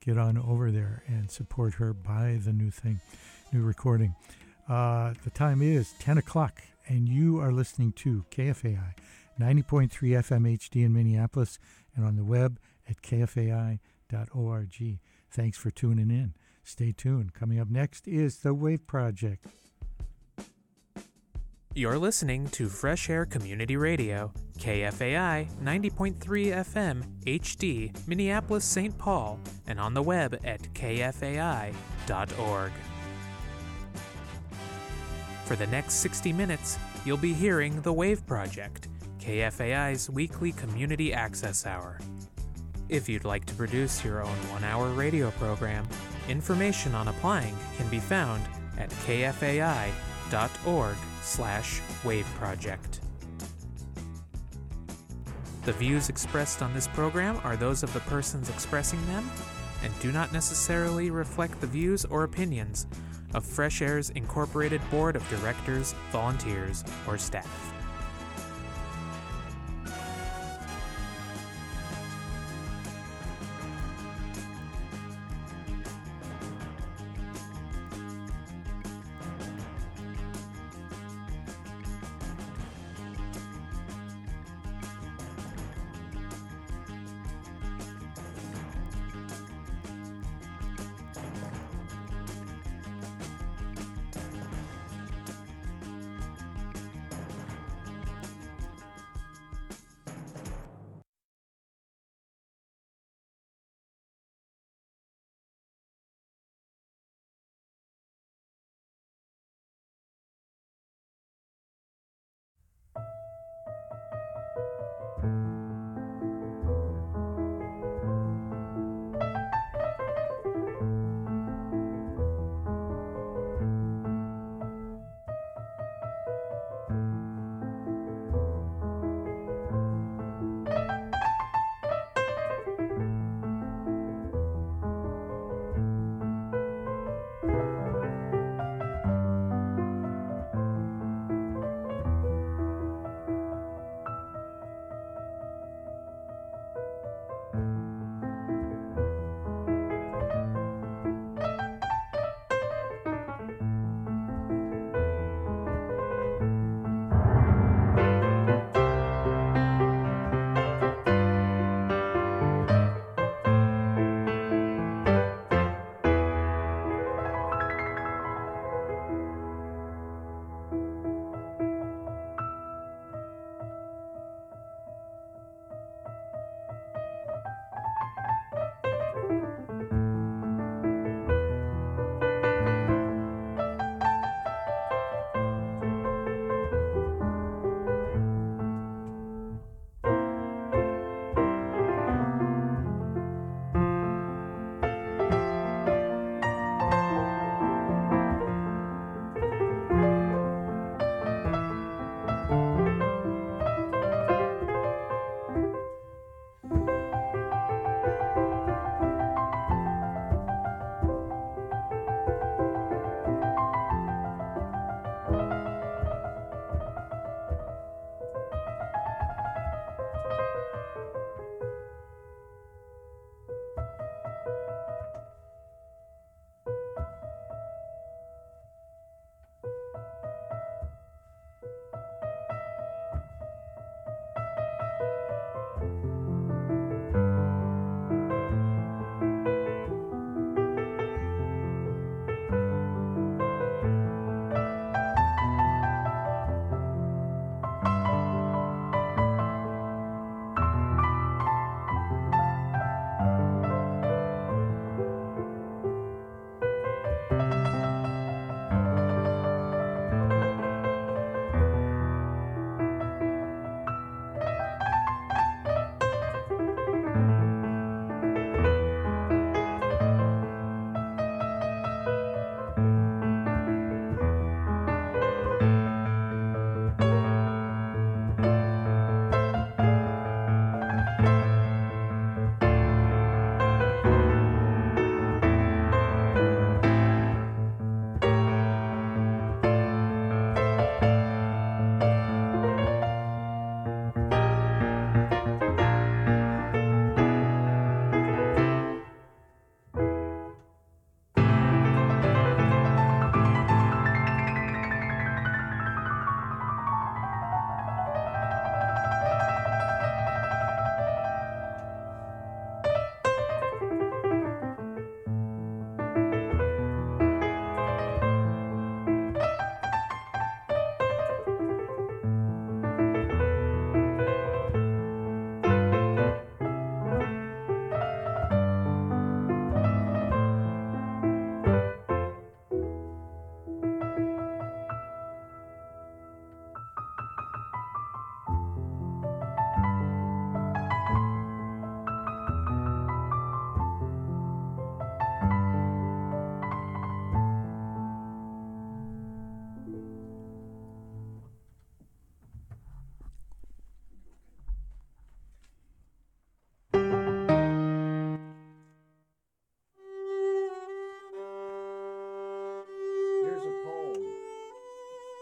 get on over there and support her, buy the new thing, new recording. The time is 10 o'clock, and you are listening to KFAI 90.3 FM HD in Minneapolis and on the web at kfai.org. Thanks for tuning in. Stay tuned. Coming up next is The Wave Project. You're listening to Fresh Air Community Radio, KFAI 90.3 FM HD, Minneapolis, St. Paul, and on the web at kfai.org. For the next 60 minutes, you'll be hearing The Wave Project, KFAI's weekly community access hour. If you'd like to produce your own one-hour radio program, information on applying can be found at kfai.org/waveproject. The views expressed on this program are those of the persons expressing them and do not necessarily reflect the views or opinions of Fresh Air's Incorporated Board of Directors, volunteers, or staff.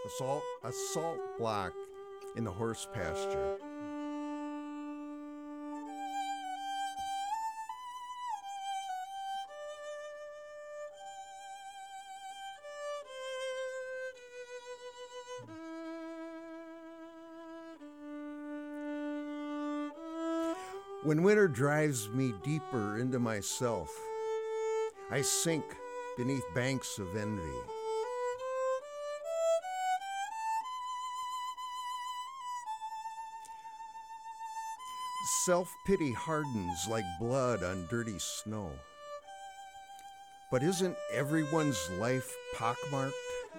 a salt block in the horse pasture. When winter drives me deeper into myself, I sink beneath banks of envy. Self-pity hardens like blood on dirty snow. But isn't everyone's life pockmarked?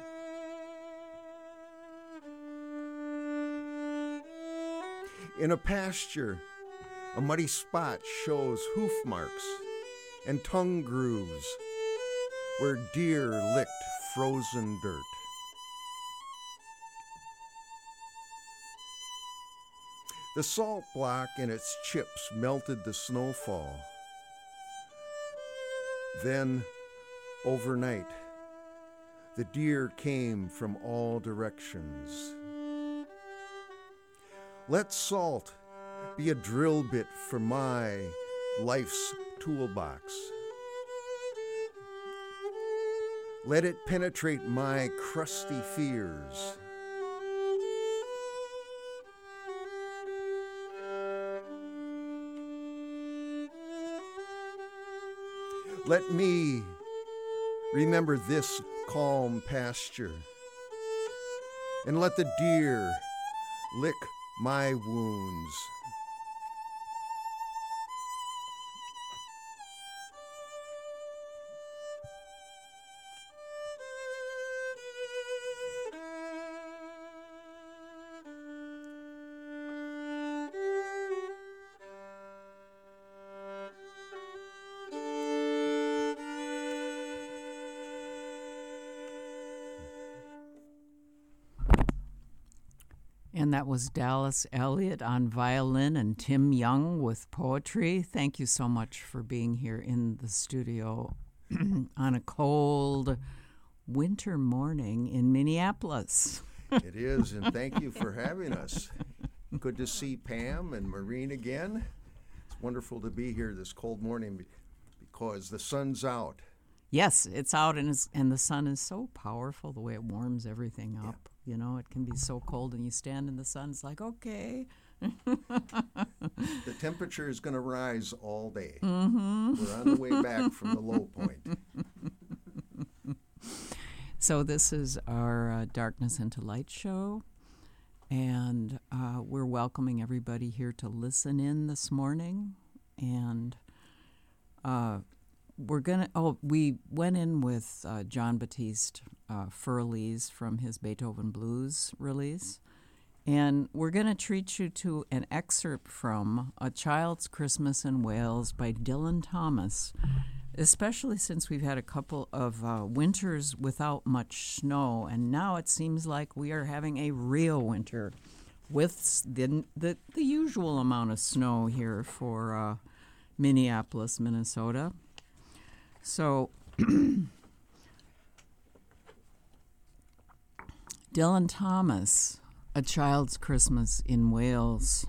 In a pasture, a muddy spot shows hoof marks and tongue grooves where deer licked frozen dirt. The salt block and its chips melted the snowfall. Then, overnight, the deer came from all directions. Let salt be a drill bit for my life's toolbox. Let it penetrate my crusty fears. Let me remember this calm pasture, and let the deer lick my wounds. And that was Dallas Elliott on violin and Tim Young with poetry. Thank you so much for being here in the studio on a cold winter morning in Minneapolis. It is, and thank you for having us. Good to see Pam and Maureen again. It's wonderful to be here this cold morning because the sun's out. Yes, it's out, and the sun is so powerful the way it warms everything up. Yeah. You know, it can be so cold, and you stand in the sun, it's like, okay. The temperature is going to rise all day. Mm-hmm. We're on the way back from the low point. So this is our Darkness into Light show, and we're welcoming everybody here to listen in this morning. And we went in with John Batiste Furley's from his Beethoven Blues release. And we're going to treat you to an excerpt from A Child's Christmas in Wales by Dylan Thomas, especially since we've had a couple of winters without much snow. And now it seems like we are having a real winter with the usual amount of snow here for Minneapolis, Minnesota. So Dylan Thomas, A Child's Christmas in Wales.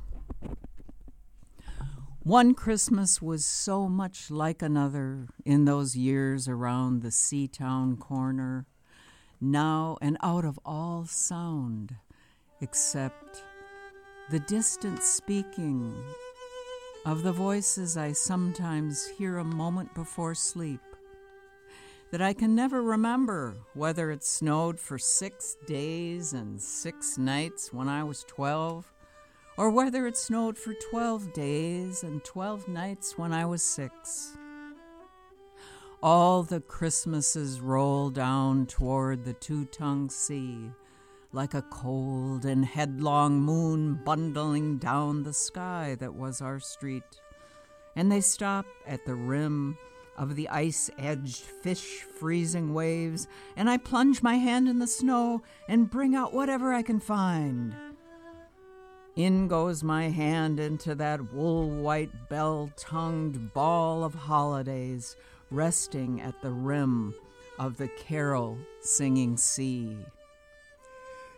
One Christmas was so much like another in those years around the Seatown corner, now and out of all sound, except the distant speaking of the voices I sometimes hear a moment before sleep, that I can never remember whether it snowed for 6 days and 6 nights when I was 12, or whether it snowed for 12 days and 12 nights when I was 6. All the Christmases roll down toward the two-tongued sea, like a cold and headlong moon bundling down the sky that was our street, and they stop at the rim of the ice-edged, fish-freezing waves, and I plunge my hand in the snow and bring out whatever I can find. In goes my hand into that wool-white, bell-tongued ball of holidays, resting at the rim of the carol-singing sea.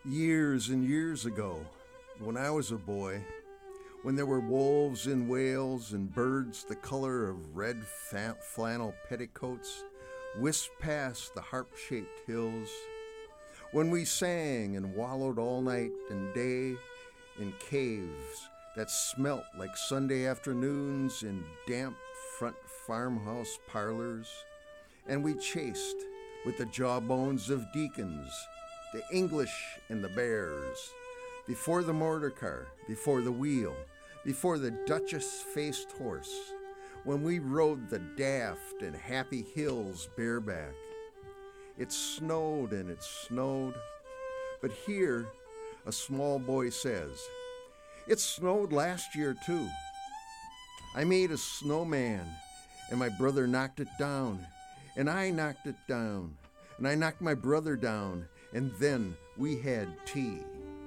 Years and years ago, when I was a boy, when there were wolves in Wales and birds the color of red flannel petticoats whisked past the harp-shaped hills, when we sang and wallowed all night and day in caves that smelt like Sunday afternoons in damp front farmhouse parlors, and we chased with the jawbones of deacons, the English and the bears, before the motor car, before the wheel, before the Duchess-faced horse, when we rode the daft and happy hills bareback. It snowed and it snowed, but here a small boy says, "It snowed last year too. I made a snowman, and my brother knocked it down, and I knocked it down, and I knocked my brother down, and then we had tea."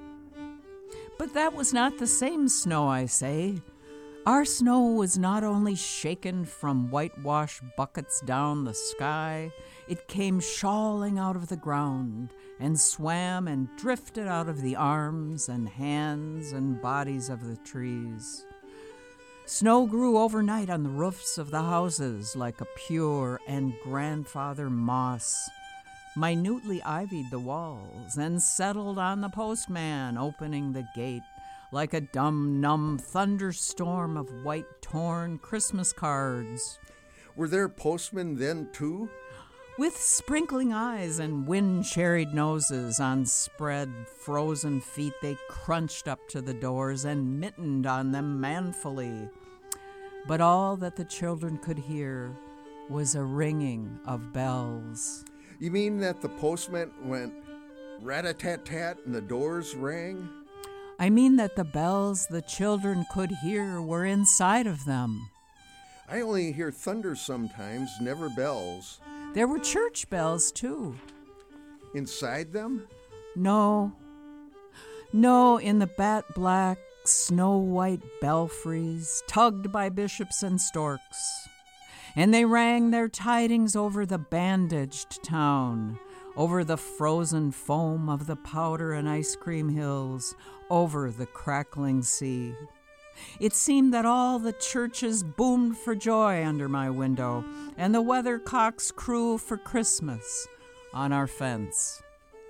But that was not the same snow, I say. Our snow was not only shaken from whitewash buckets down the sky, it came shawling out of the ground and swam and drifted out of the arms and hands and bodies of the trees. Snow grew overnight on the roofs of the houses like a pure and grandfather moss, minutely ivied the walls, and settled on the postman opening the gate like a dumb, numb thunderstorm of white torn Christmas cards. Were there postmen then too? With sprinkling eyes and wind-cherried noses, on spread, frozen feet they crunched up to the doors and mittened on them manfully. But all that the children could hear was a ringing of bells. You mean that the postman went rat-a-tat-tat and the doors rang? I mean that the bells the children could hear were inside of them. I only hear thunder sometimes, never bells. There were church bells, too. Inside them? No, in the bat-black, snow-white belfries, tugged by bishops and storks. And they rang their tidings over the bandaged town, over the frozen foam of the powder and ice cream hills, over the crackling sea. It seemed that all the churches boomed for joy under my window, and the weathercocks crew for Christmas on our fence.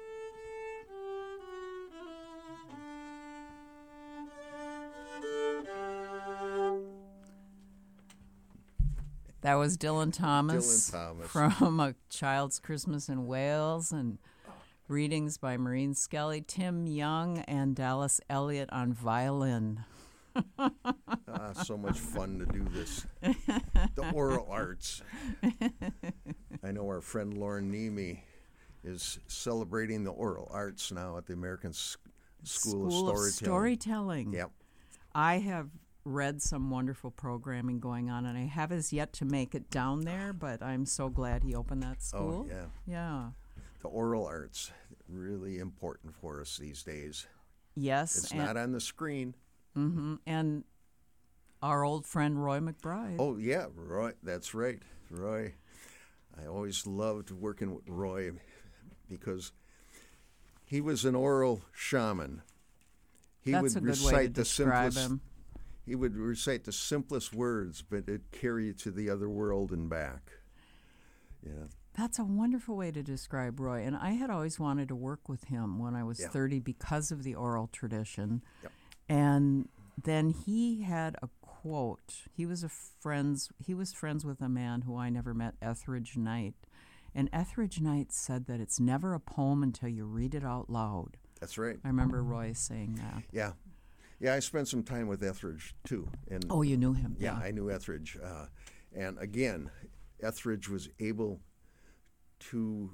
That was Dylan Thomas from A Child's Christmas in Wales, and readings by Maureen Skelly, Tim Young, and Dallas Elliott on violin. So much fun to do this. The oral arts. I know our friend Lauren Nemi is celebrating the oral arts now at the American School of Storytelling. Yep. I have read some wonderful programming going on, and I have as yet to make it down there, but I'm so glad he opened that school. Oh, yeah. Yeah. The oral arts, really important for us these days. Yes. It's not on the screen. Mm-hmm. And our old friend Roy McBride. Oh, yeah, Roy. That's right. Roy. I always loved working with Roy because he was an oral shaman. That's a good way to describe him. He would recite the simplest words, but it'd carry you to the other world and back. Yeah. That's a wonderful way to describe Roy. And I had always wanted to work with him when I was 30 because of the oral tradition. Yep. And then he had a quote. He was friends with a man who I never met, Etheridge Knight. And Etheridge Knight said that it's never a poem until you read it out loud. That's right. I remember Roy saying that. Yeah. Yeah, I spent some time with Etheridge, too. And oh, you knew him? Yeah, I knew Etheridge. And again, Etheridge was able to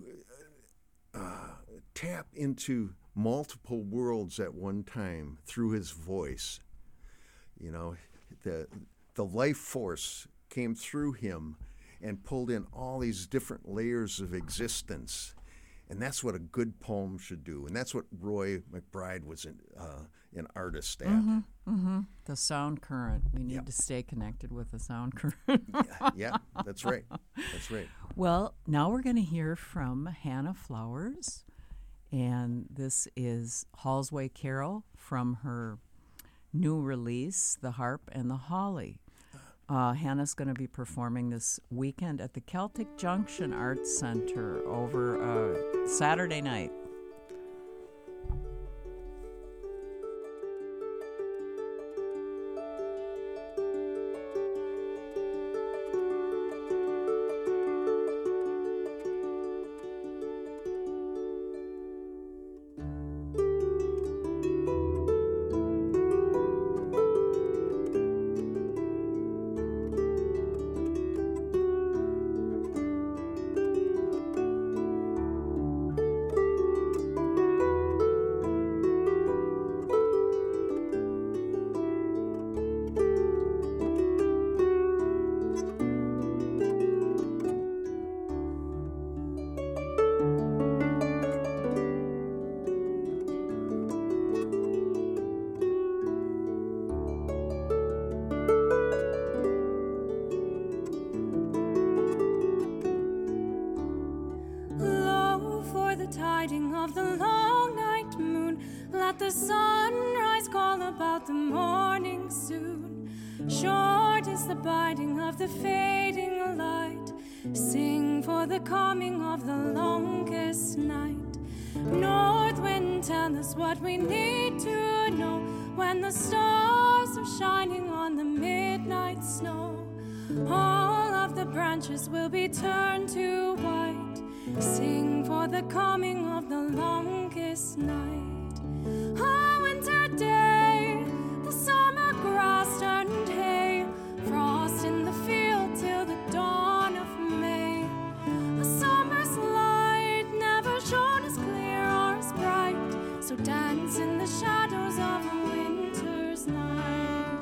tap into multiple worlds at one time through his voice. You know, the life force came through him and pulled in all these different layers of existence. And that's what a good poem should do. And that's what Roy McBride was an artist at. Mm-hmm, mm-hmm. The sound current. We need to stay connected with the sound current. Yeah, that's right. That's right. Well, now we're going to hear from Hannah Flowers. And this is Halsway Carol from her new release, The Harp and the Holly. Hannah's going to be performing this weekend at the Celtic Junction Arts Center over Saturday night. Will be turned to white. Sing for the coming of the longest night. A winter day, the summer grass turned hay, frost in the field till the dawn of May. A summer's light never shone as clear or as bright, so dance in the shadows of a winter's night.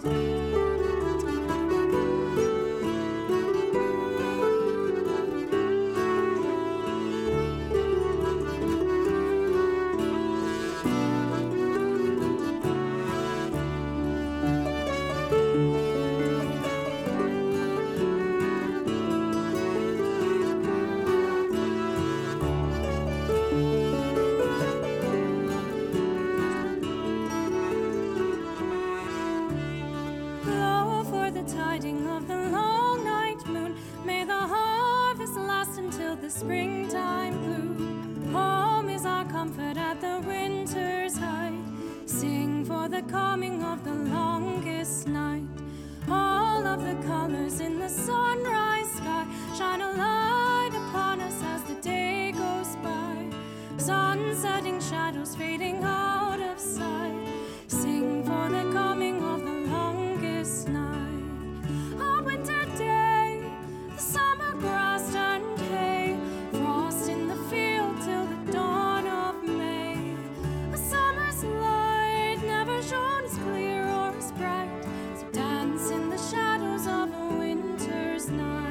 Springtime blue, home is our comfort at the winter's height. Sing for the coming of the longest night. All of the colors in the sunrise sky shine a light upon us as the day goes by. Sun setting, shadows fading out of sight. Sing for the coming of the longest night. A winter day, the summer grass turned hay, frost in the field till the dawn of May. A summer's light never shone as clear or as bright, so dance in the shadows of a winter's night.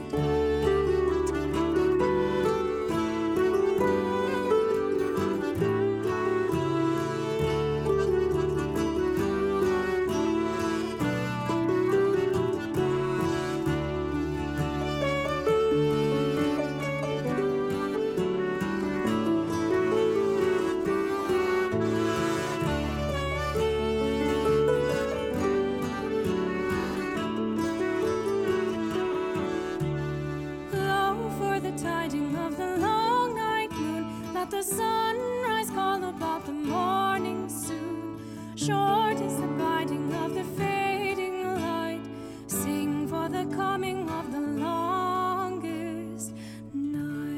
The sunrise call about the morning soon. Short is the biding of the fading light. Sing for the coming of the longest night.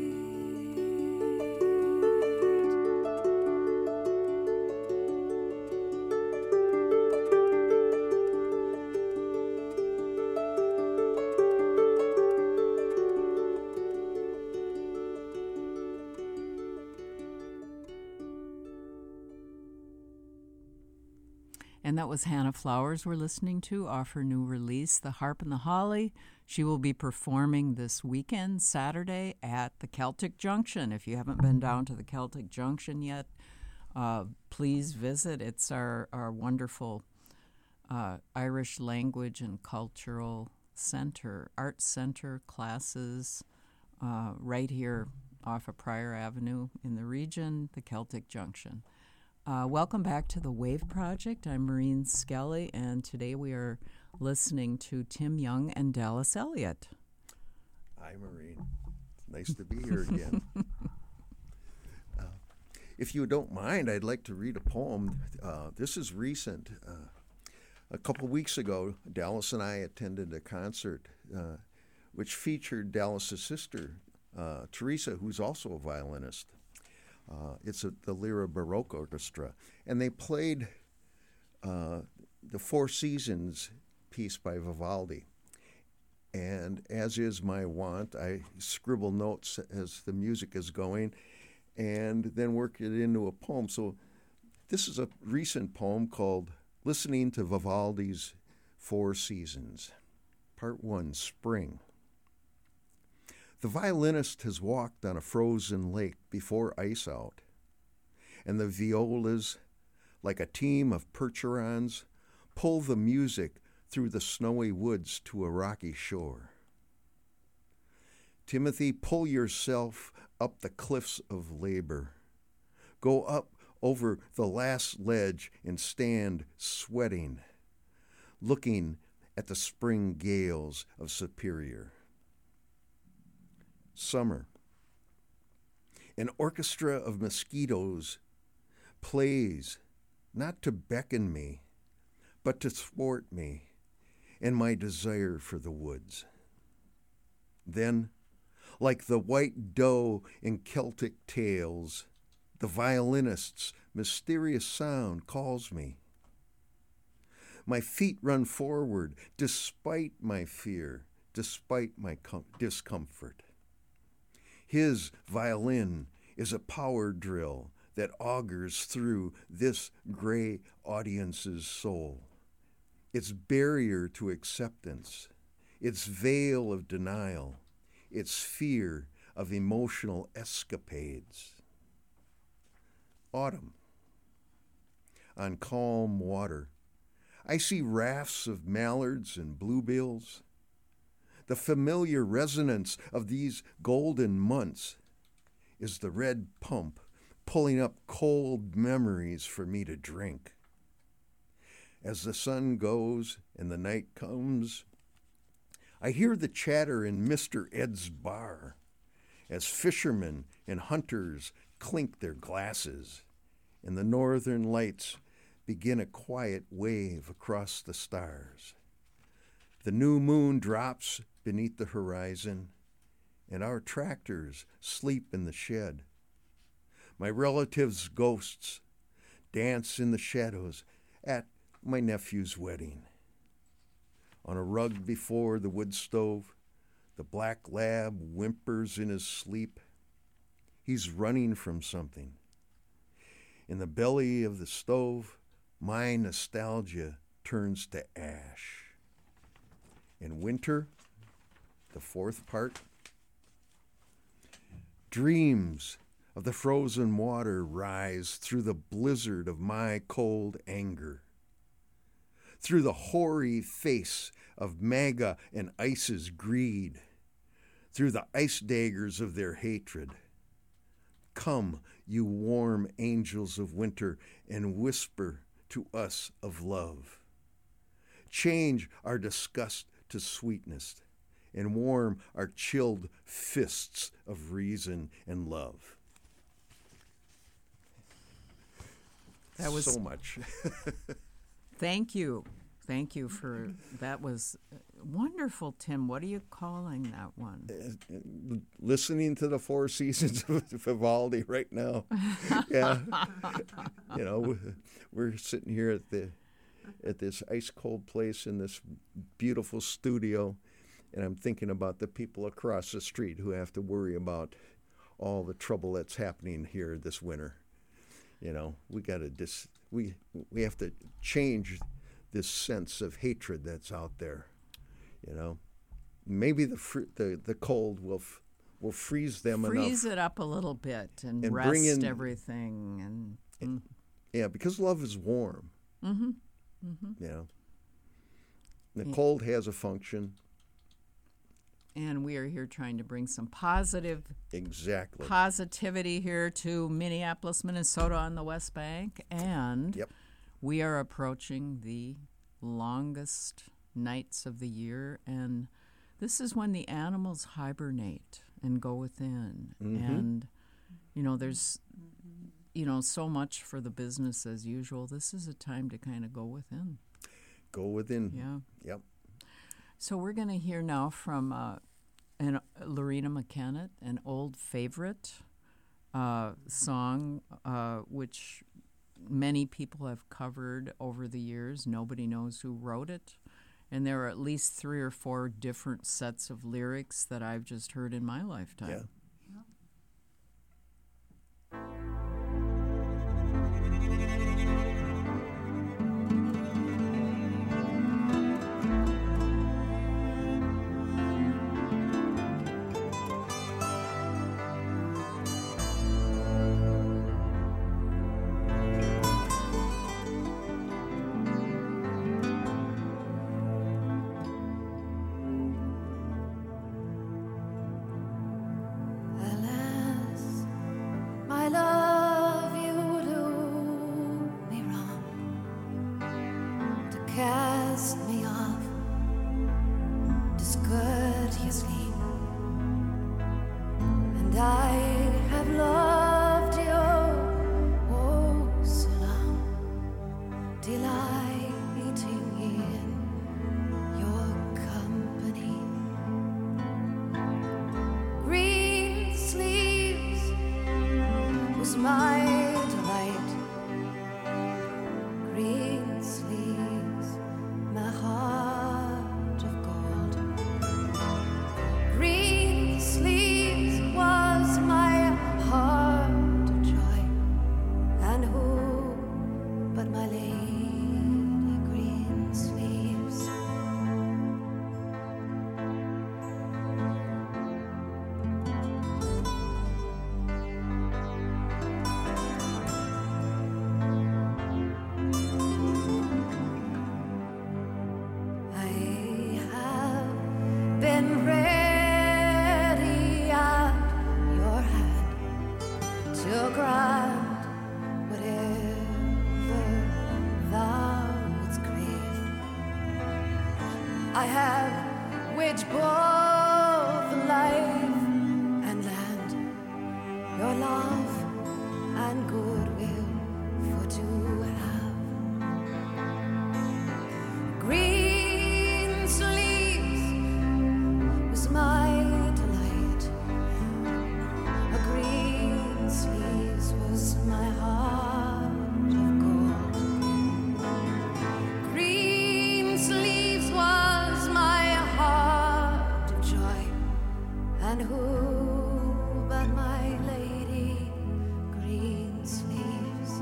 And that was Hannah Flowers we're listening to off her new release, The Harp and the Holly. She will be performing this weekend, Saturday, at the Celtic Junction. If you haven't been down to the Celtic Junction yet, please visit. It's our wonderful Irish language and cultural center, arts center, classes, right here off of Pryor Avenue in the region, the Celtic Junction. Welcome back to the Wave Project. I'm Maureen Skelly, and today we are listening to Tim Young and Dallas Elliott. Hi, Maureen. It's nice to be here again. If you don't mind, I'd like to read a poem. This is recent. A couple weeks ago, Dallas and I attended a concert which featured Dallas's sister, Teresa, who's also a violinist. It's the Lyra Baroque Orchestra. And they played the Four Seasons piece by Vivaldi. And as is my wont, I scribble notes as the music is going and then work it into a poem. So this is a recent poem called Listening to Vivaldi's Four Seasons. Part 1, Spring. The violinist has walked on a frozen lake before ice out, and the violas, like a team of percherons, pull the music through the snowy woods to a rocky shore. Timothy, pull yourself up the cliffs of labor. Go up over the last ledge and stand sweating, looking at the spring gales of Superior. Summer. An orchestra of mosquitoes plays not to beckon me, but to thwart me and my desire for the woods. Then, like the white doe in Celtic tales, the violinist's mysterious sound calls me. My feet run forward despite my fear, despite my discomfort. His violin is a power drill that augurs through this gray audience's soul, its barrier to acceptance, its veil of denial, its fear of emotional escapades. Autumn. On calm water, I see rafts of mallards and bluebills. The familiar resonance of these golden months is the red pump pulling up cold memories for me to drink. As the sun goes and the night comes, I hear the chatter in Mr. Ed's bar as fishermen and hunters clink their glasses and the northern lights begin a quiet wave across the stars. The new moon drops beneath the horizon, and our tractors sleep in the shed. My relatives' ghosts dance in the shadows at my nephew's wedding. On a rug before the wood stove, the black lab whimpers in his sleep. He's running from something. In the belly of the stove, my nostalgia turns to ash. In winter, the fourth part, dreams of the frozen water rise through the blizzard of my cold anger, through the hoary face of Maga and Ice's greed, through the ice daggers of their hatred. Come, you warm angels of winter, and whisper to us of love. Change our disgust to sweetness, and warm our chilled fists of reason and love. That was so much. Thank you. Thank you for that. Was wonderful, Tim. What are you calling that one? Listening to the Four Seasons of Vivaldi right now. Yeah. You know, we're sitting here at this ice cold place in this beautiful studio, and I'm thinking about the people across the street who have to worry about all the trouble that's happening here this winter. You know, we have to change this sense of hatred that's out there. You know, maybe the cold will freeze them enough. Freeze it up a little bit and rest bring in everything Yeah, because love is warm. Mm-hmm. Mm-hmm. You know, the cold has a function. And we are here trying to bring some Exactly. positivity here to Minneapolis, Minnesota on the West Bank. And Yep. we are approaching the longest nights of the year. And this is when the animals hibernate and go within. And, there's, so much for the business as usual. This is a time to kind of go within. Go within. Yeah. Yep. So we're going to hear now from Lorena McKennitt, an old favorite song, which many people have covered over the years. Nobody knows who wrote it. And there are at least 3 or 4 different sets of lyrics that I've just heard in my lifetime. Yeah. Alas, my love, you do me wrong to cast me off discourteously, and I have loved you oh so long, delighting in your company. Green sleeves was my delight. Green sleeves, my heart of gold. Green sleeves was my heart of joy. And who but my lady Green sleeves? I have been ready at your hand to grant whatever thou wouldst crave. I have which both life and land, your love and goodwill for to have. Green sleeves was my delight. A green sleeves was my heart of gold. Green sleeves was my heart of joy. And who but my lady Green sleeves?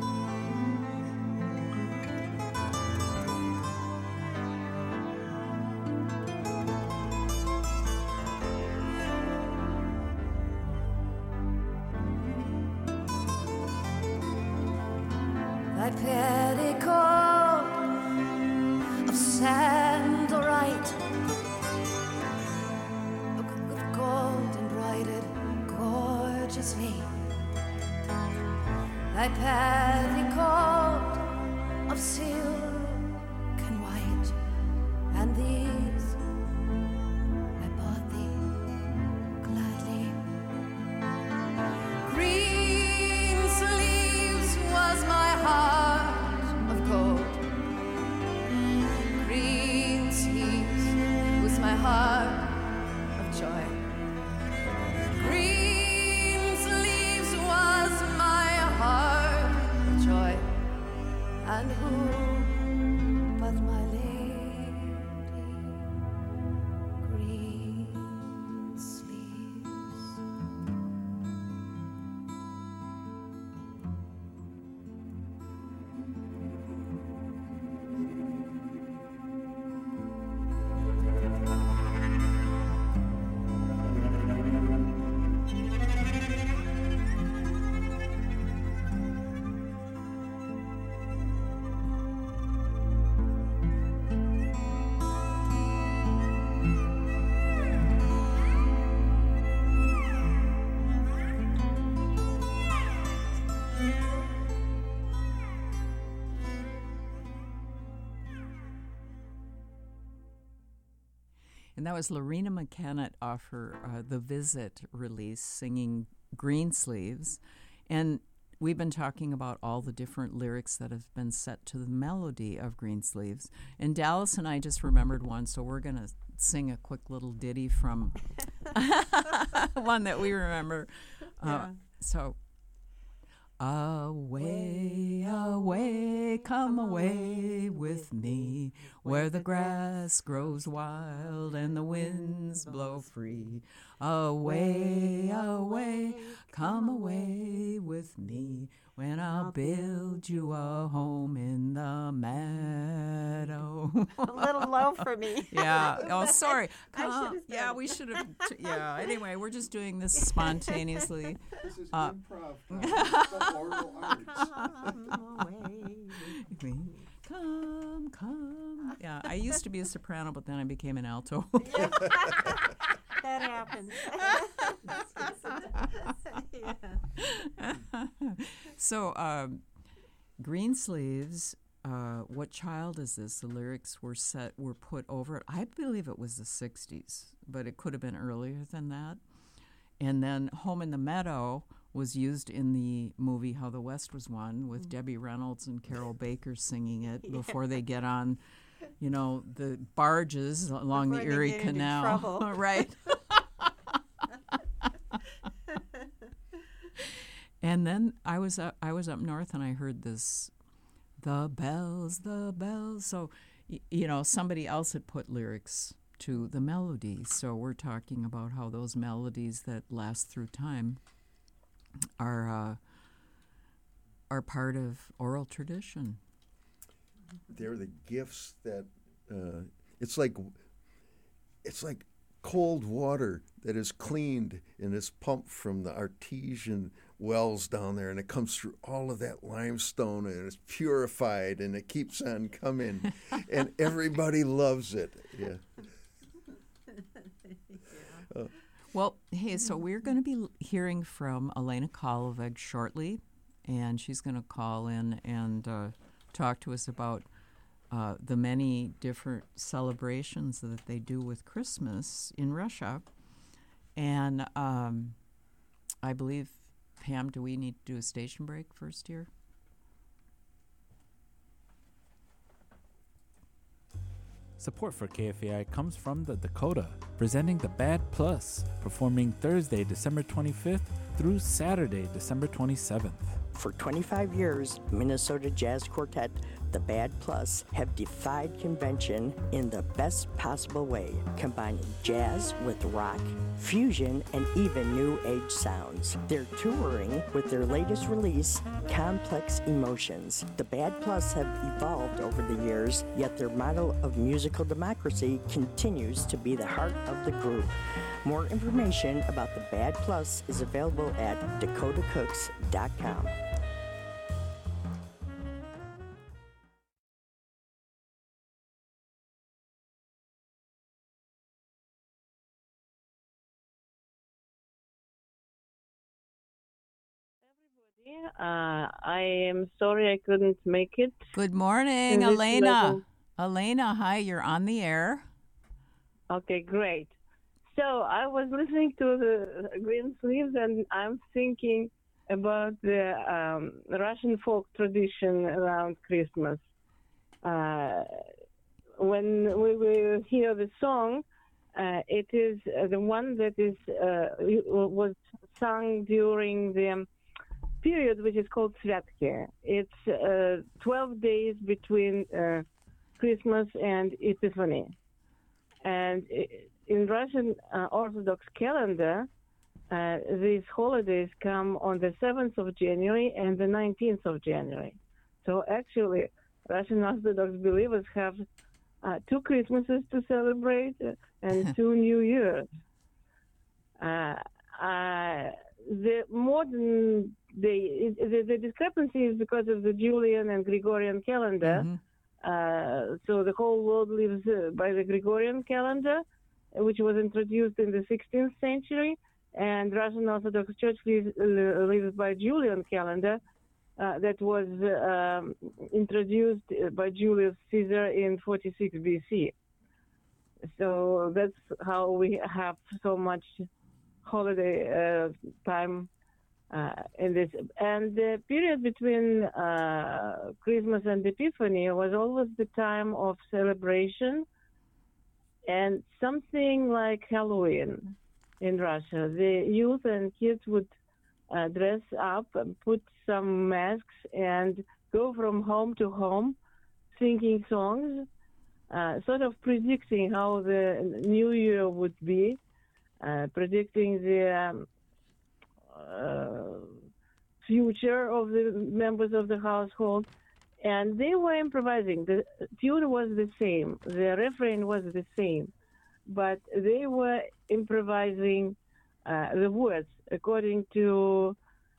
Thy petticoat of sandalite, with gold embroidered gorgeously. Thy petticoat of silk and white, and these I bought thee gladly. Green sleeves was my heart of gold. Green sleeves was my heart of joy. Green sleeves was my heart of joy. And who that was Lorena McKennitt off her The Visit release singing Greensleeves. And we've been talking about all the different lyrics that have been set to the melody of Greensleeves. And Dallas and I just remembered one, so we're going to sing a quick little ditty from one that we remember. So, away, away, come away with me, where the grass grows wild and the winds blow free. Away, away, come away with me, when I'll build you a home in the meadow. A little low for me. Yeah. Oh, sorry. Yeah, we should have. Yeah. Anyway, we're just doing this spontaneously. This is improv. The oral arts. Come, come. Yeah, I used to be a soprano, but then I became an alto. That happens. So, Greensleeves, What Child Is This? The lyrics were put over it. I believe it was the 60s, but it could have been earlier than that. And then Home in the Meadow was used in the movie How the West Was Won with Debbie Reynolds and Carol Baker singing it before they get on, the barges along Before the they Erie get into Canal. trouble. Right. And then I was up north and I heard this, the bells, the bells. So, somebody else had put lyrics to the melody. So we're talking about how those melodies that last through time are part of oral tradition. They're the gifts that it's like cold water that is cleaned and is pumped from the artesian wells down there, and it comes through all of that limestone and it's purified and it keeps on coming and everybody loves it. Yeah. Well, hey, so we're going to be hearing from Elena Koloveg shortly, and she's going to call in and talk to us about the many different celebrations that they do with Christmas in Russia. And I believe, Pam, do we need to do a station break first here? Support for KFAI comes from the Dakota, presenting the Bad Plus, performing Thursday, December 25th through Saturday, December 27th. For 25 years, Minnesota Jazz Quartet, the Bad Plus, have defied convention in the best possible way, combining jazz with rock, fusion, and even new age sounds. They're touring with their latest release, Complex Emotions. The Bad Plus have evolved over the years, yet their model of musical democracy continues to be the heart of the group. More information about the Bad Plus is available at dakotacooks.com. I am sorry I couldn't make it. Good morning, Elena. Elena, hi, you're on the air. Okay, great. So I was listening to the Greensleeves, and I'm thinking about the Russian folk tradition around Christmas. When we hear the song, it is the one that was sung during the period which is called Svyatki. It's 12 days between Christmas and Epiphany. And in Russian Orthodox calendar, these holidays come on the 7th of January and the 19th of January. So actually, Russian Orthodox believers have 2 Christmases to celebrate and 2 New Years. The modern day, the discrepancy is because of the Julian and Gregorian calendar. Mm-hmm. So the whole world lives by the Gregorian calendar, which was introduced in the 16th century, and Russian Orthodox Church lives by Julian calendar that was introduced by Julius Caesar in 46 BC. So that's how we have so much holiday time in this. And the period between Christmas and Epiphany was always the time of celebration and something like Halloween in Russia. The youth and kids would dress up and put some masks and go from home to home singing songs, sort of predicting how the new year would be, predicting the future of the members of the household. And they were improvising. The tune was the same, the refrain was the same, but they were improvising the words according to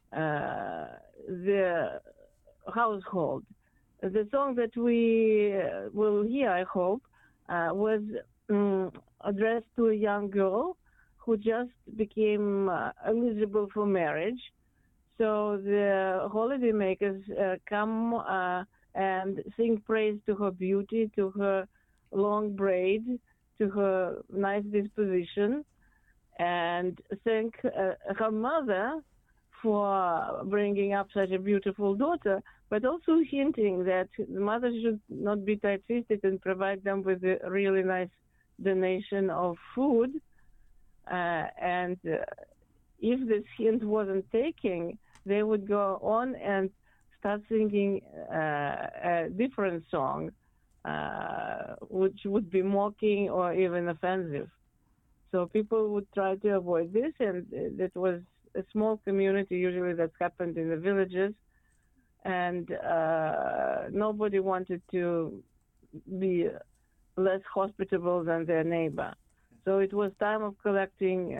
the household. The song that we will hear, I hope, was addressed to a young girl who just became eligible for marriage. So the holiday makers come and sing praise to her beauty, to her long braid, to her nice disposition, and thank her mother for bringing up such a beautiful daughter, but also hinting that the mother should not be tight-fisted and provide them with a really nice donation of food. And if this hint wasn't taken, they would go on and start singing a different song, which would be mocking or even offensive. So people would try to avoid this, and it was a small community usually that happened in the villages, and nobody wanted to be less hospitable than their neighbor. So it was time of collecting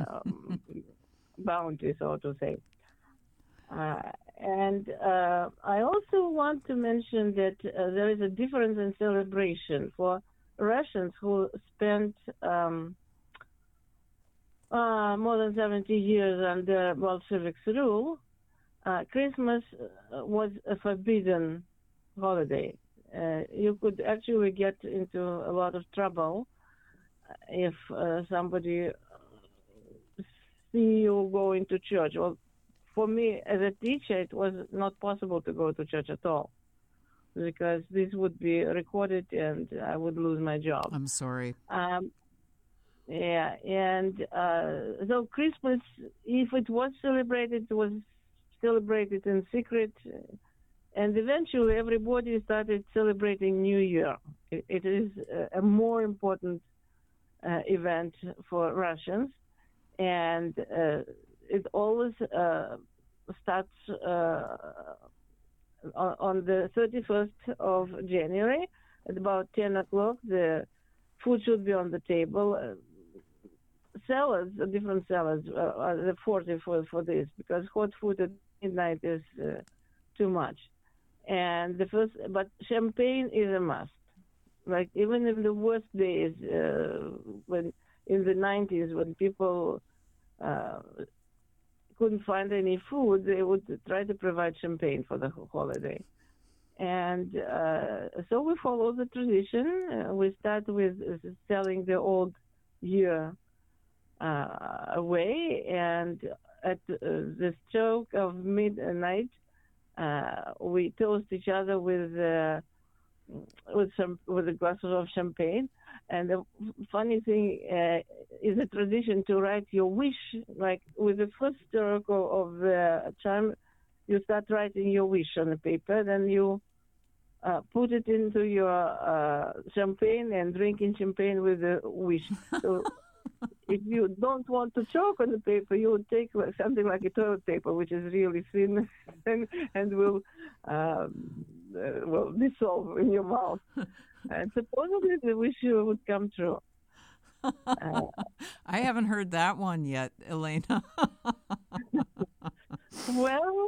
bounty, so to say. And I also want to mention that there is a difference in celebration for Russians who spent more than 70 years under Bolsheviks rule. Christmas was a forbidden holiday. You could actually get into a lot of trouble if somebody see you going to church. Well, for me, as a teacher, it was not possible to go to church at all because this would be recorded and I would lose my job. I'm sorry. Yeah, and so Christmas, if it was celebrated, it was celebrated in secret, and eventually everybody started celebrating New Year. It is a more important event for Russians, and it always starts on the 31st of January at about 10 o'clock. The food should be on the table. Salads, different salads, are 40 for this, because hot food at midnight is too much. And but champagne is a must. Like even in the worst days, when in the 90s, when people couldn't find any food, they would try to provide champagne for the holiday. And so we follow the tradition. We start with selling the old year away, and at the stroke of midnight, we toast each other with a glass of champagne. And the funny thing is a tradition to write your wish, like with the first stroke of the chime, you start writing your wish on the paper, then you put it into your champagne and drinking champagne with the wish. So if you don't want to choke on the paper, you would take something like a toilet paper, which is really thin and will dissolve in your mouth. And supposedly the wish would come true. I haven't heard that one yet, Elena. Well,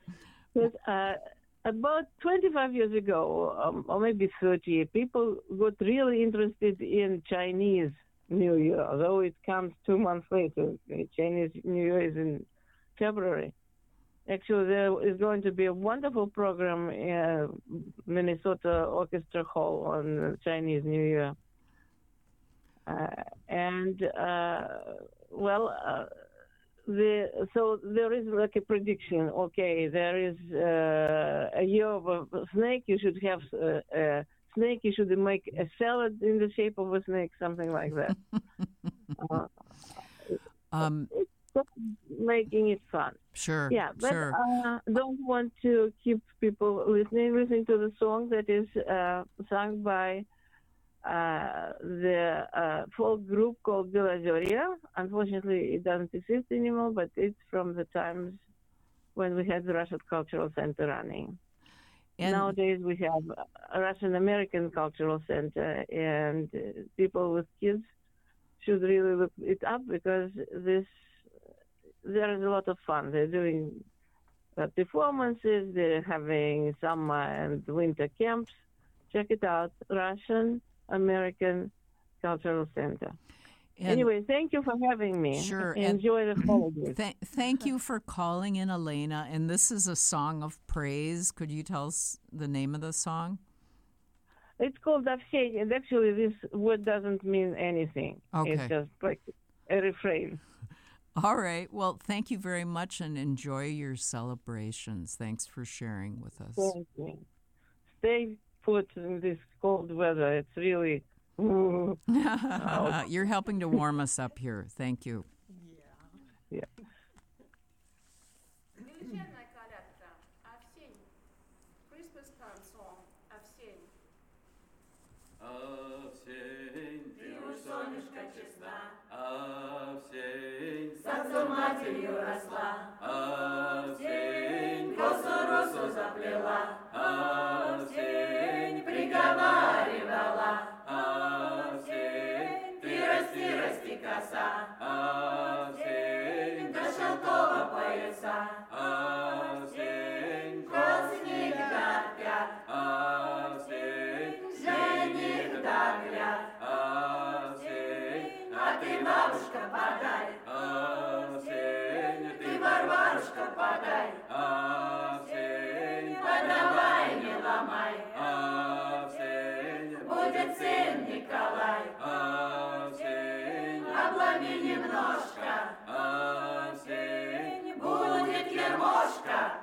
about 25 years ago, or maybe 30, people got really interested in Chinese New Year, although it comes 2 months later. Chinese New Year is in February. Actually, there is going to be a wonderful program in Minnesota Orchestra Hall on Chinese New Year. So there is like a prediction. Okay, there is a year of a snake. You should have a snake. You should make a salad in the shape of a snake, something like that. It's just making it fun. Sure. Yeah, but sure. Don't want to keep people listening to the song that is sung by the folk group called Belazoria. Unfortunately, it doesn't exist anymore, but it's from the times when we had the Russian Cultural Center running. And nowadays, we have a Russian American Cultural Center, and people with kids should really look it up because there is a lot of fun. They're doing performances, they're having summer and winter camps. Check it out, Russian American Cultural Center. Anyway, thank you for having me. Sure. Enjoy the holidays. Thank you for calling in, Elena. And this is a song of praise. Could you tell us the name of the song? It's called Avseny, and actually this word doesn't mean anything. Okay. It's just like a refrain. All right. Well, thank you very much and enjoy your celebrations. Thanks for sharing with us. Thank you. Stay put in this cold weather. It's really... You're helping to warm us up here. Thank you. Yeah. Christmas card song. Avseny. Avсень, ты уж солнышко честна, Авсень, с отцом матерью росла, Авсень, косу росу заплела, Авсень, приговаривала, Авсень, ты расти, коса, Авсень, до шелкова пояса, Авсень, снег горят, Авсень, жених догляд, Авсень, а ты, бабушка, подай, Авсень, ты, Варварушка, подай, Авсень, подавай, не ломай, Авсень, будет сын Николай, Авсень, обломи немножко, Авсень, будет Ермошка.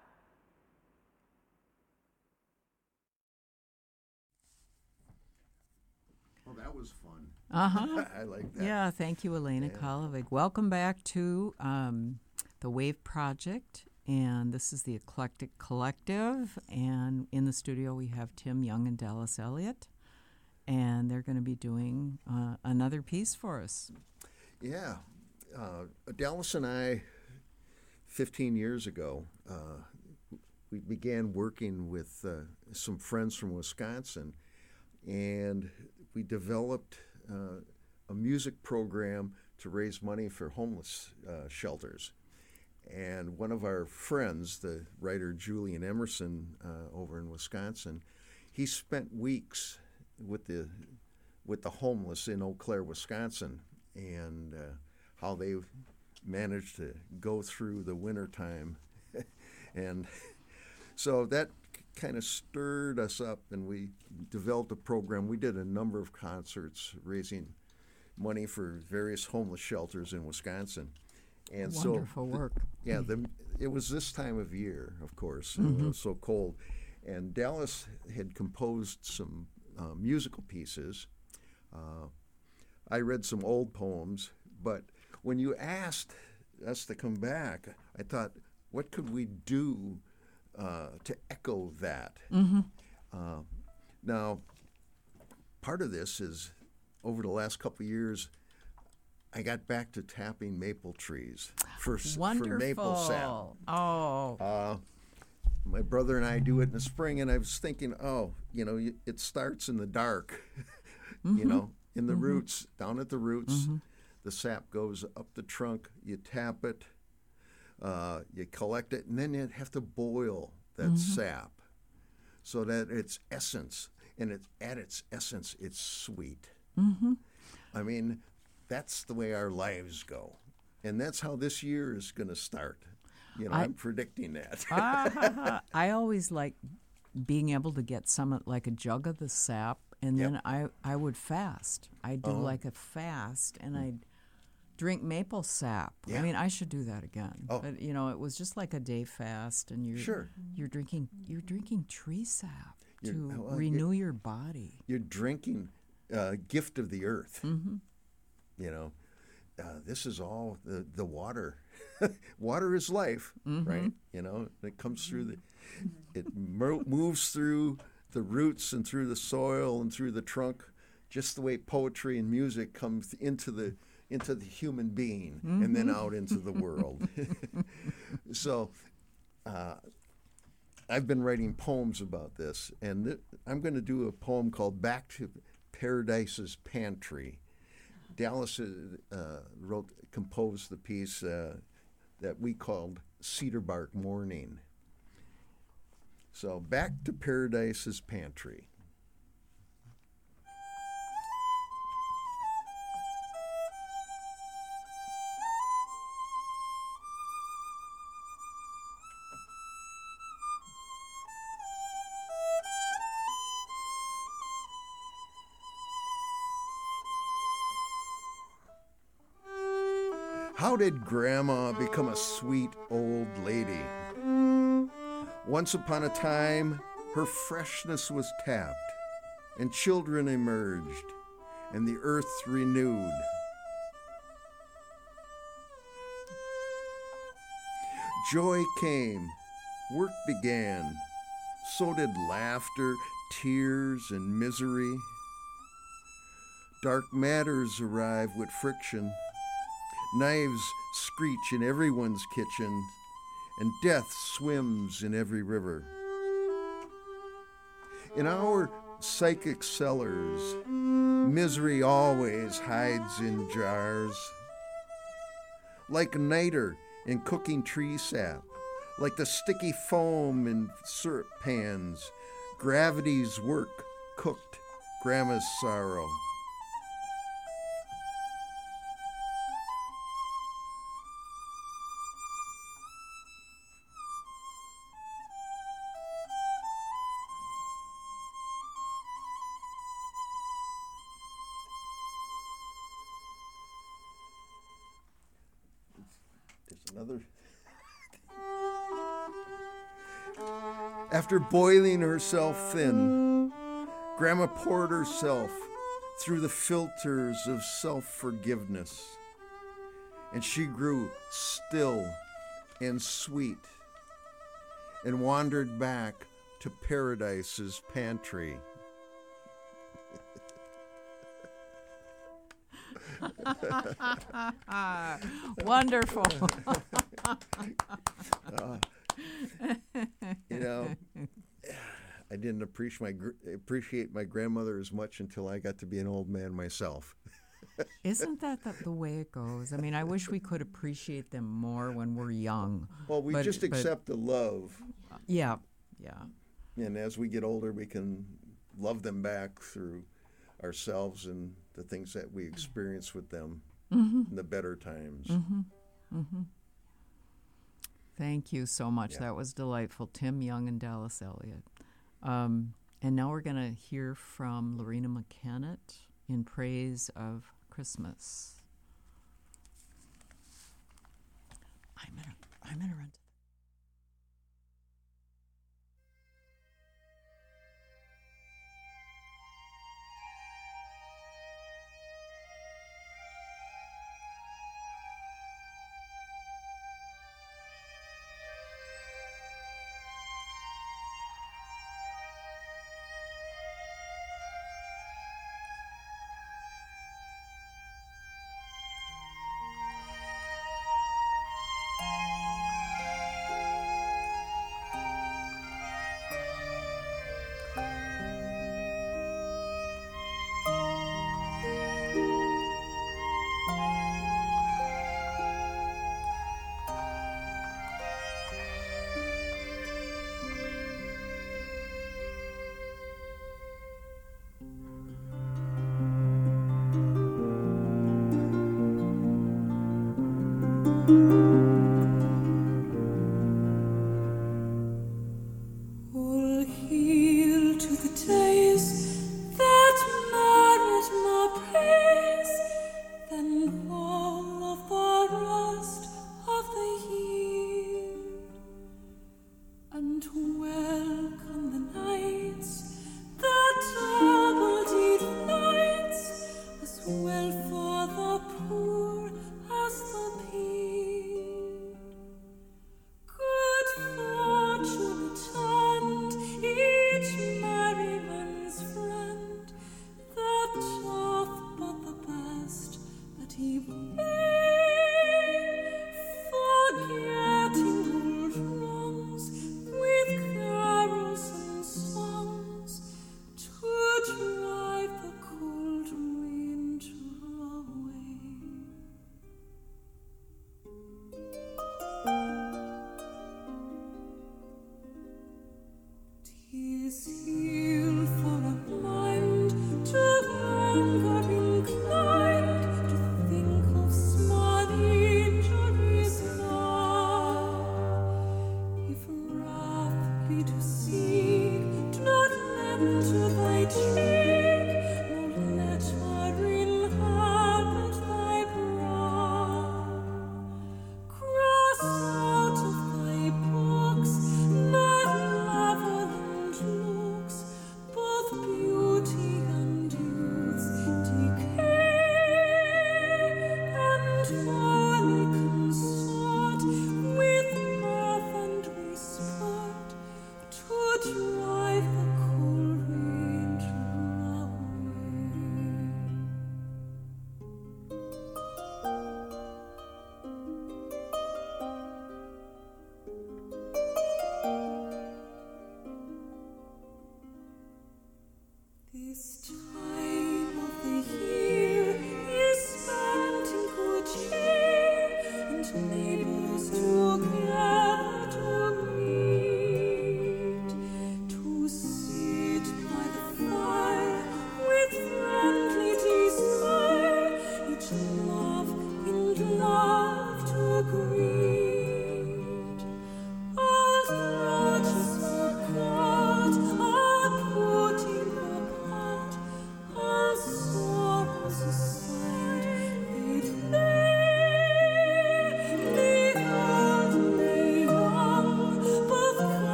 Well, that was fun. Uh-huh. I like that. Yeah, thank you, Elena Kolovig. Welcome back to the Wave Project, and this is the Eclectic Collective, and in the studio we have Tim Young and Dallas Elliott, and they're going to be doing another piece for us. Yeah. Dallas and I, 15 years ago, we began working with some friends from Wisconsin, and we developed a music program to raise money for homeless shelters. And one of our friends, the writer Julian Emerson over in Wisconsin, he spent weeks with the homeless in Eau Claire, Wisconsin, and how they managed to go through the wintertime. And so that kind of stirred us up, and we developed a program. We did a number of concerts raising money for various homeless shelters in Wisconsin. And wonderful work. Yeah, it was this time of year, of course. Mm-hmm. It was so cold. And Dallas had composed some musical pieces. I read some old poems, but when you asked us to come back, I thought, what could we do to echo that? Mm-hmm. Now, part of this is over the last couple of years, I got back to tapping maple trees for maple sap. Oh. My brother and I do it in the spring, and I was thinking, it starts in the dark, Mm-hmm. In the roots, down at the roots. Mm-hmm. The sap goes up the trunk, you tap it, you collect it, and then you have to boil that sap so that its essence, and at its essence, it's sweet. Mm-hmm. I mean, that's the way our lives go. And that's how this year is going to start. I'm predicting that. I always like being able to get some, like a jug of the sap and then I would fast. I'd do like a fast, and I'd drink maple sap. Yeah. I mean, I should do that again. Oh. But it was just like a day fast, and you're drinking tree sap to renew your body. You're drinking gift of the earth. Mm-hmm. This is all the water. Water is life, right? It comes through it moves through the roots and through the soil and through the trunk, just the way poetry and music comes into the human being and then out into the world. So I've been writing poems about this, and I'm going to do a poem called Back to Paradise's Pantry. Dallas composed the piece that we called Cedar Bark Morning. So, Back to Paradise's Pantry. How did Grandma become a sweet old lady? Once upon a time, her freshness was tapped, and children emerged, and the earth renewed. Joy came, work began, so did laughter, tears, and misery. Dark matters arrive with friction. Knives screech in everyone's kitchen, and death swims in every river. In our psychic cellars, misery always hides in jars. Like a niter in cooking tree sap, like the sticky foam in syrup pans, gravity's work cooked Grandma's sorrow. Another. After boiling herself thin, Grandma poured herself through the filters of self-forgiveness, and she grew still and sweet and wandered back to Paradise's pantry. Wonderful. I didn't appreciate my grandmother as much until I got to be an old man myself. Isn't that the way it goes? I mean, I wish we could appreciate them more when we're young. Well, we just accept the love. Yeah. And as we get older, we can love them back through ourselves and the things that we experience with them in the better times. Thank you so much. Yeah. That was delightful. Tim Young and Dallas Elliott. And now we're going to hear from Lorena McKennett in praise of Christmas. I'm gonna run to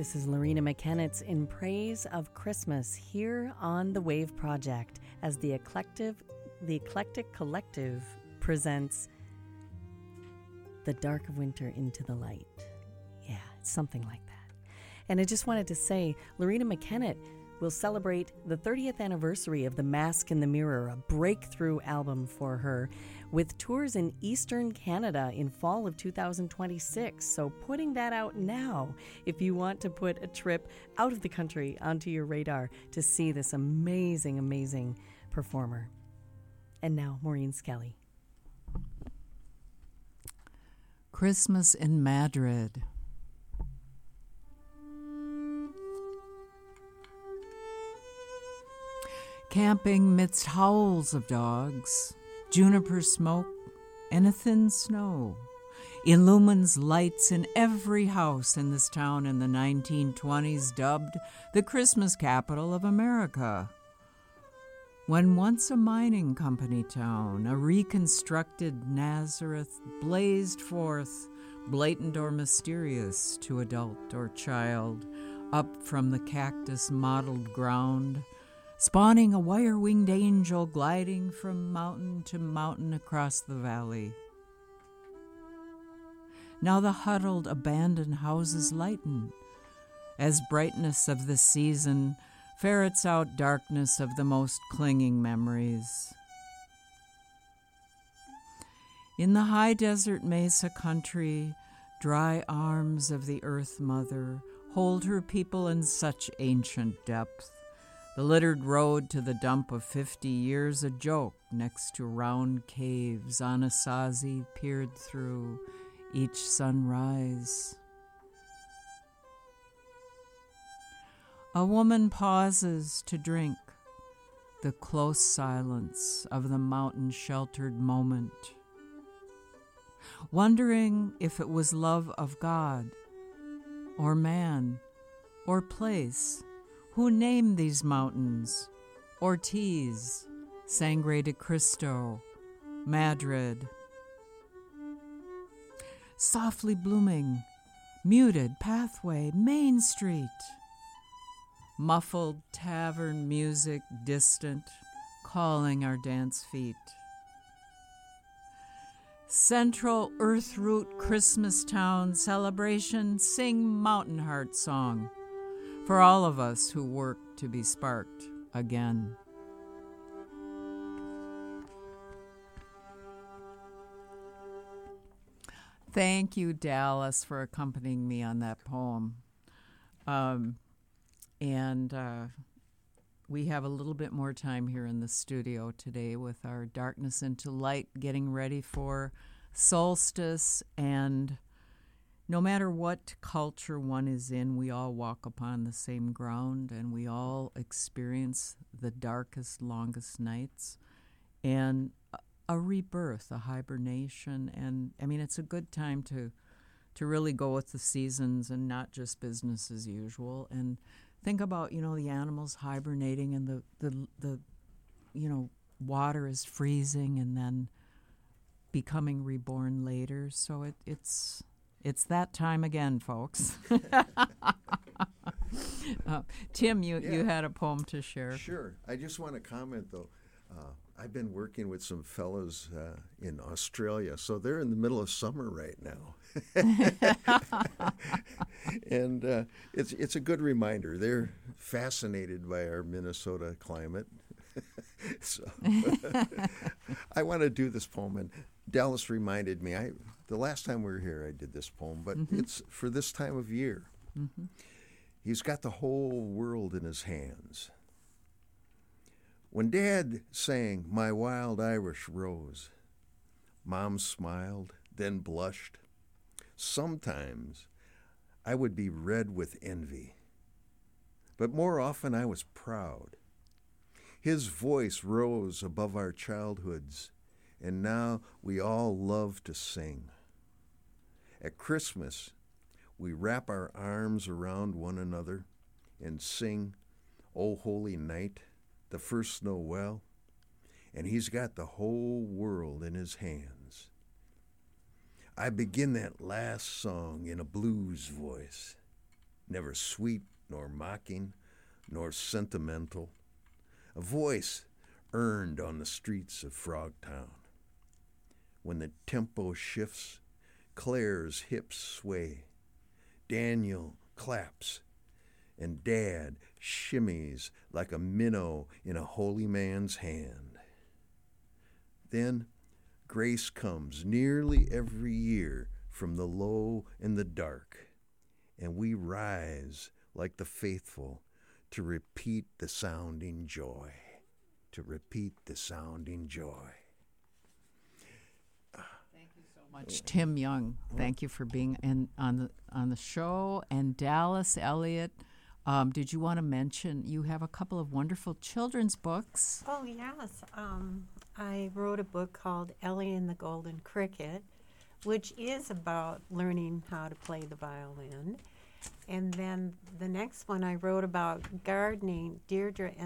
This is Lorena McKennett's In Praise of Christmas here on the Wave Project as the Eclectic Collective presents The Dark of Winter into the Light. Yeah, it's something like that. And I just wanted to say, Lorena McKennett will celebrate the 30th anniversary of The Mask in the Mirror, a breakthrough album for her, with tours in Eastern Canada in fall of 2026. So putting that out now if you want to put a trip out of the country onto your radar to see this amazing, amazing performer. And now, Maureen Skelly. Christmas in Madrid. Camping midst howls of dogs, juniper smoke, and a thin snow illumines lights in every house in this town in the 1920s, dubbed the Christmas capital of America. When once a mining company town, a reconstructed Nazareth blazed forth, blatant or mysterious to adult or child, up from the cactus-mottled ground, spawning a wire-winged angel gliding from mountain to mountain across the valley. Now the huddled, abandoned houses lighten, as brightness of the season ferrets out darkness of the most clinging memories. In the high desert mesa country, dry arms of the Earth Mother hold her people in such ancient depth. The littered road to the dump of 50 years a joke next to round caves Anasazi peered through each sunrise. A woman pauses to drink the close silence of the mountain-sheltered moment, wondering if it was love of God or man or place who named these mountains: Ortiz, Sangre de Cristo, Madrid. Softly blooming, muted pathway, Main Street. Muffled tavern music distant, calling our dance feet. Central Earth Root Christmas Town celebration, sing Mountain Heart song for all of us who work to be sparked again. Thank you, Dallas, for accompanying me on that poem. We have a little bit more time here in the studio today with our Darkness into Light, getting ready for solstice. And no matter what culture one is in, we all walk upon the same ground, and we all experience the darkest, longest nights and a rebirth, a hibernation. And I mean, it's a good time to really go with the seasons and not just business as usual. And think about, the animals hibernating, and the water is freezing and then becoming reborn later. So it's that time again, folks. Tim, you had a poem to share. Sure. I just want to comment, though. I've been working with some fellows in Australia, so they're in the middle of summer right now. And it's a good reminder. They're fascinated by our Minnesota climate. So I want to do this poem, and Dallas reminded me, the last time we were here I did this poem, but it's for this time of year. He's got the whole world in his hands. When Dad sang My Wild Irish Rose, Mom smiled, then blushed. Sometimes I would be red with envy, but more often I was proud. His voice rose above our childhoods, and now we all love to sing. At Christmas, we wrap our arms around one another and sing, O Holy Night, the first snow well, and he's got the whole world in his hands. I begin that last song in a blues voice. never sweet nor mocking nor sentimental, a voice earned on the streets of Frogtown. When the tempo shifts, Claire's hips sway, Daniel claps, and Dad shimmies like a minnow in a holy man's hand. Then grace comes nearly every year from the low and the dark, and we rise like the faithful to repeat the sounding joy, to repeat the sounding joy. Much. Tim Young, thank you for being on the show. And Dallas Elliott, did you want to mention you have a couple of wonderful children's books? Oh, yes. I wrote a book called Ellie and the Golden Cricket, which is about learning how to play the violin. And then the next one I wrote about gardening, Deirdre and